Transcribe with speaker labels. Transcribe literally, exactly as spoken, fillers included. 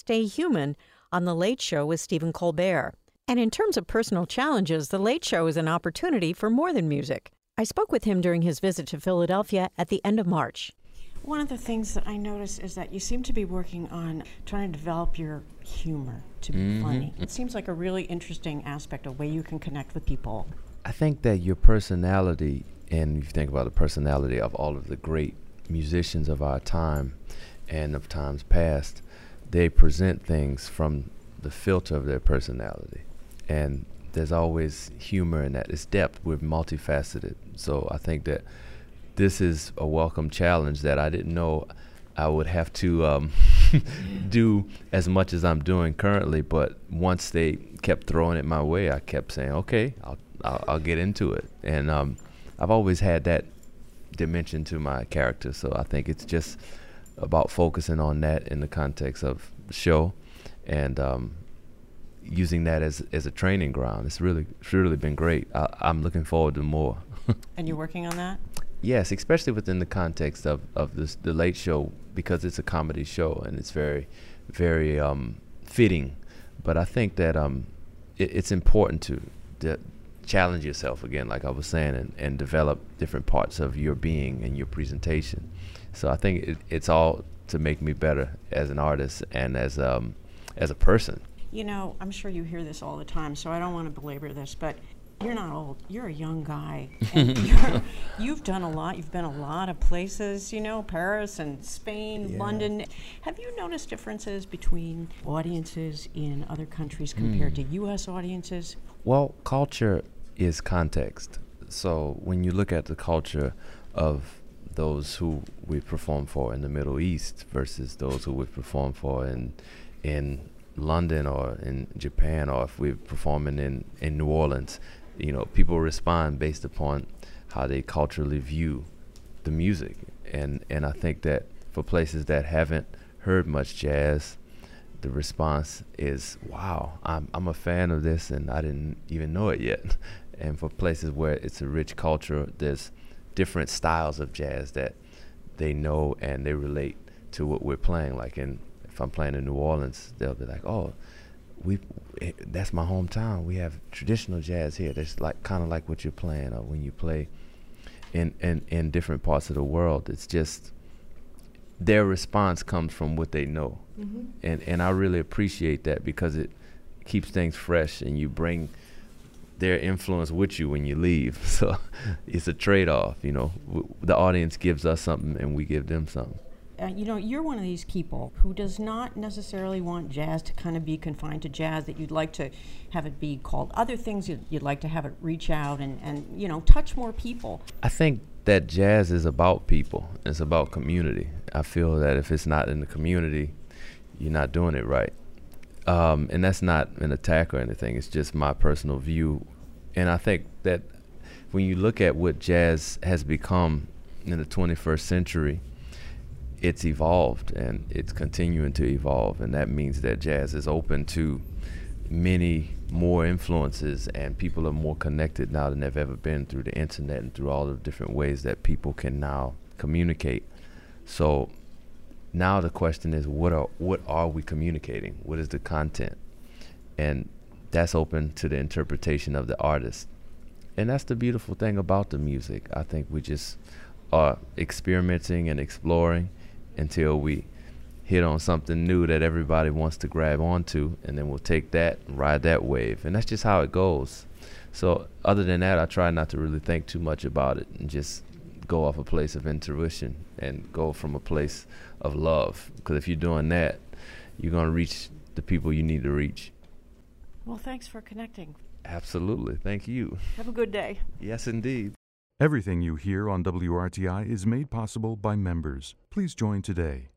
Speaker 1: Stay Human on The Late Show with Stephen Colbert. And in terms of personal challenges, The Late Show is an opportunity for more than music. I spoke with him during his visit to Philadelphia at the end of March.
Speaker 2: One of the things that I noticed is that you seem to be working on trying to develop your humor to be mm-hmm. funny. It seems like a really interesting aspect, a way you can connect with people.
Speaker 3: I think that your personality, and if you think about the personality of all of the great musicians of our time and of times past, they present things from the filter of their personality. And there's always humor in that. It's depth. We're multifaceted. So I think that this is a welcome challenge that I didn't know I would have to um, do as much as I'm doing currently. But once they kept throwing it my way, I kept saying, okay, I'll I'll, I'll get into it. And um, I've always had that dimension to my character. So I think it's just about focusing on that in the context of the show and um, using that as as a training ground. It's really, it's really been great. I, I'm looking forward to more.
Speaker 2: And you're working on that?
Speaker 3: Yes, especially within the context of, of this, the Late Show, because it's a comedy show and it's very, very um, fitting. But I think that um, it, it's important to de- challenge yourself again, like I was saying, and, and develop different parts of your being and your presentation. So I think it, it's all to make me better as an artist and as um, as a person.
Speaker 2: You know, I'm sure you hear this all the time, so I don't want to belabor this, but you're not old. You're a young guy. And you're, you've done a lot. You've been a lot of places, you know, Paris and Spain, yeah. London. Have you noticed differences between audiences in other countries compared mm. to U S audiences?
Speaker 3: Well, culture is context. So when you look at the culture of those who we perform for in the Middle East versus those who we perform for in in London or in Japan, or if we're performing in, in New Orleans, you know, people respond based upon how they culturally view the music. And and I think that for places that haven't heard much jazz, the response is, wow, I'm I'm a fan of this and I didn't even know it yet. And for places where it's a rich culture, there's different styles of jazz that they know and they relate to what we're playing. Like in, if I'm playing in New Orleans, they'll be like, oh, we it, that's my hometown. We have traditional jazz here. That's like kind of like what you're playing, or when you play in, in, in different parts of the world. It's just their response comes from what they know. Mm-hmm. And, and I really appreciate that because it keeps things fresh and you bring their influence with you when you leave. So it's a trade-off, you know. W- the audience gives us something and we give them something.
Speaker 2: Uh, you know, you're one of these people who does not necessarily want jazz to kind of be confined to jazz, that you'd like to have it be called other things. You'd, you'd like to have it reach out and, and, you know, touch more people.
Speaker 3: I think that jazz is about people. It's about community. I feel that if it's not in the community, you're not doing it right. Um, and that's not an attack or anything. It's just my personal view. And I think that when you look at what jazz has become in the twenty-first century, it's evolved and it's continuing to evolve. And that means that jazz is open to many more influences and people are more connected now than they've ever been through the internet and through all the different ways that people can now communicate. So now the question is, what are what are we communicating? What is the content? And that's open to the interpretation of the artist. And that's the beautiful thing about the music. I think we just are experimenting and exploring until we hit on something new that everybody wants to grab onto, and then we'll take that and ride that wave. And that's just how it goes. So other than that, I try not to really think too much about it and just go off a place of intuition and go from a place of love. Because if you're doing that, you're going to reach the people you need to reach.
Speaker 2: Well, thanks for connecting.
Speaker 3: Absolutely. Thank you.
Speaker 2: Have a good day.
Speaker 3: Yes, indeed.
Speaker 4: Everything you hear on W R T I is made possible by members. Please join today.